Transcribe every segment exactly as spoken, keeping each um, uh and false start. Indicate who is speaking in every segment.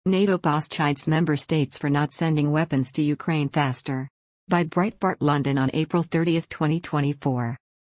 Speaker 1: NATO boss chides member states for not sending weapons to Ukraine faster. By Breitbart London on April thirtieth, twenty twenty-four.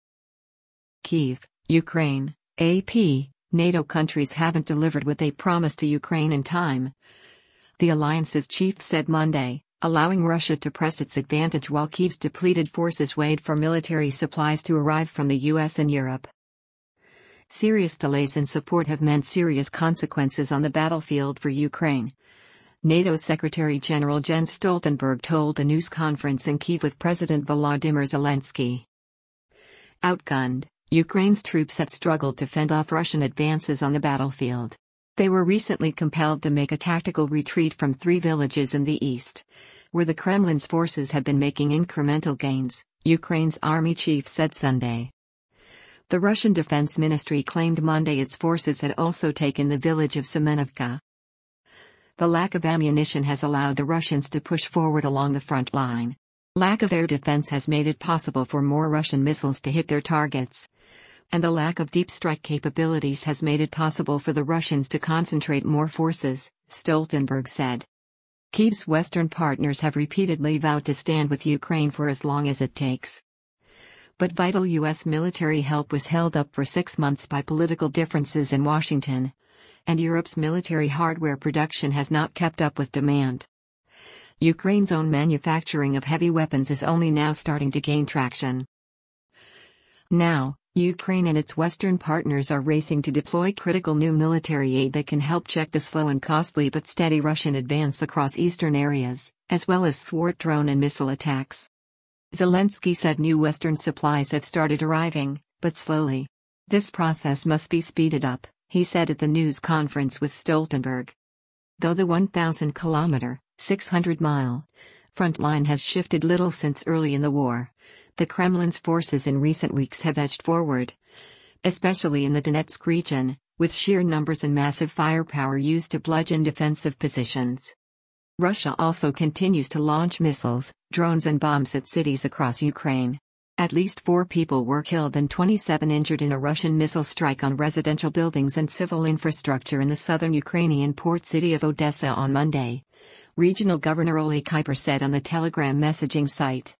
Speaker 1: Kyiv, Ukraine, A P, NATO countries haven't delivered what they promised to Ukraine in time. The alliance's chief said Monday, allowing Russia to press its advantage while Kyiv's depleted forces wait for military supplies to arrive from the U S and Europe. Serious delays in support have meant serious consequences on the battlefield for Ukraine. NATO Secretary General Jens Stoltenberg told a news conference in Kyiv with President Volodymyr Zelensky. Outgunned, Ukraine's troops have struggled to fend off Russian advances on the battlefield. They were recently compelled to make a tactical retreat from three villages in the east, where the Kremlin's forces have been making incremental gains, Ukraine's army chief said Sunday. The Russian Defense Ministry claimed Monday its forces had also taken the village of Semenovka. The lack of ammunition has allowed the Russians to push forward along the front line. Lack of air defense has made it possible for more Russian missiles to hit their targets. And the lack of deep strike capabilities has made it possible for the Russians to concentrate more forces, Stoltenberg said. Kyiv's Western partners have repeatedly vowed to stand with Ukraine for as long as it takes. But vital U S military help was held up for six months by political differences in Washington, and Europe's military hardware production has not kept up with demand. Ukraine's own manufacturing of heavy weapons is only now starting to gain traction. Now, Ukraine and its Western partners are racing to deploy critical new military aid that can help check the slow and costly but steady Russian advance across eastern areas, as well as thwart drone and missile attacks. Zelensky said new Western supplies have started arriving, but slowly. This process must be speeded up, he said at the news conference with Stoltenberg. Though the one thousand kilometer, six hundred mile, front line has shifted little since early in the war, the Kremlin's forces in recent weeks have edged forward, especially in the Donetsk region, with sheer numbers and massive firepower used to bludgeon defensive positions. Russia also continues to launch missiles, drones and bombs at cities across Ukraine. At least four people were killed and twenty-seven injured in a Russian missile strike on residential buildings and civil infrastructure in the southern Ukrainian port city of Odessa on Monday, Regional Governor Oleh Kuiper said on the Telegram messaging site.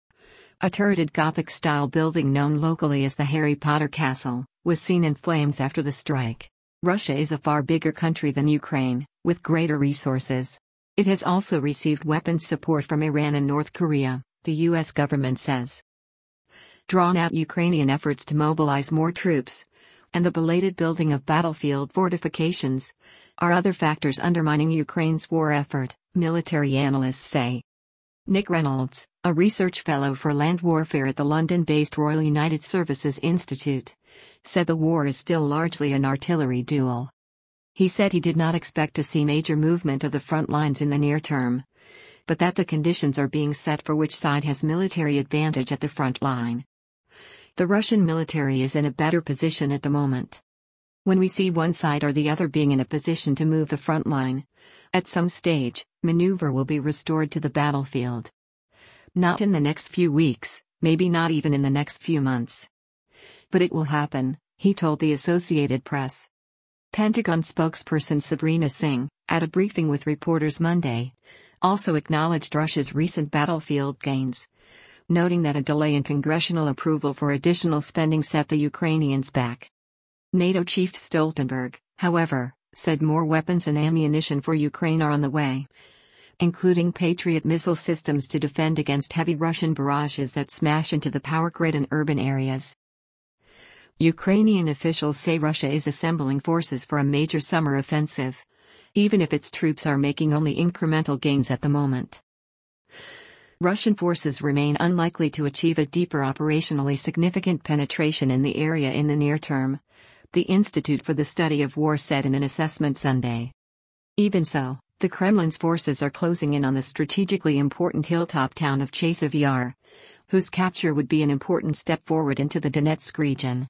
Speaker 1: A turreted Gothic-style building known locally as the Harry Potter Castle was seen in flames after the strike. Russia is a far bigger country than Ukraine, with greater resources. It has also received weapons support from Iran and North Korea, the U S government says. Drawn-out Ukrainian efforts to mobilize more troops, and the belated building of battlefield fortifications, are other factors undermining Ukraine's war effort, military analysts say. Nick Reynolds, a research fellow for land warfare at the London-based Royal United Services Institute, said the war is still largely an artillery duel. He said he did not expect to see major movement of the front lines in the near term, but that the conditions are being set for which side has military advantage at the front line. The Russian military is in a better position at the moment. When we see one side or the other being in a position to move the front line, at some stage, maneuver will be restored to the battlefield. Not in the next few weeks, maybe not even in the next few months. But it will happen, he told the Associated Press. Pentagon spokesperson Sabrina Singh, at a briefing with reporters Monday, also acknowledged Russia's recent battlefield gains, noting that a delay in congressional approval for additional spending set the Ukrainians back. NATO Chief Stoltenberg, however, said more weapons and ammunition for Ukraine are on the way, including Patriot missile systems to defend against heavy Russian barrages that smash into the power grid in urban areas. Ukrainian officials say Russia is assembling forces for a major summer offensive, even if its troops are making only incremental gains at the moment. Russian forces remain unlikely to achieve a deeper operationally significant penetration in the area in the near term, the Institute for the Study of War said in an assessment Sunday. Even so, the Kremlin's forces are closing in on the strategically important hilltop town of Chasiv Yar, whose capture would be an important step forward into the Donetsk region.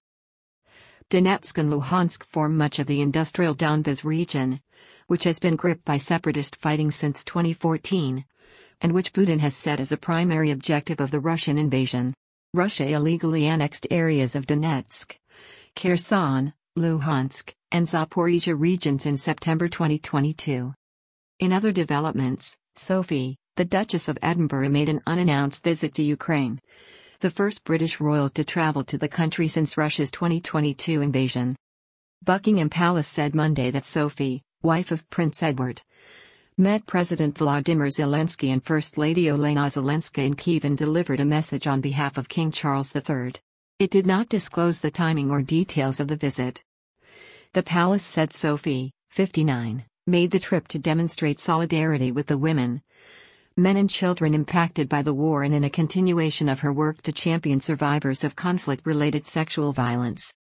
Speaker 1: Donetsk and Luhansk form much of the industrial Donbas region, which has been gripped by separatist fighting since twenty fourteen, and which Putin has set as a primary objective of the Russian invasion. Russia illegally annexed areas of Donetsk, Kherson, Luhansk, and Zaporizhia regions in September twenty twenty-two. In other developments, Sophie, the Duchess of Edinburgh, made an unannounced visit to Ukraine, the first British royal to travel to the country since Russia's twenty twenty-two invasion. Buckingham Palace said Monday that Sophie, wife of Prince Edward, met President Volodymyr Zelensky and First Lady Olena Zelenska in Kyiv and delivered a message on behalf of King Charles the Third. It did not disclose the timing or details of the visit. The palace said Sophie, fifty-nine, made the trip to demonstrate solidarity with the women, men and children impacted by the war and in a continuation of her work to champion survivors of conflict-related sexual violence.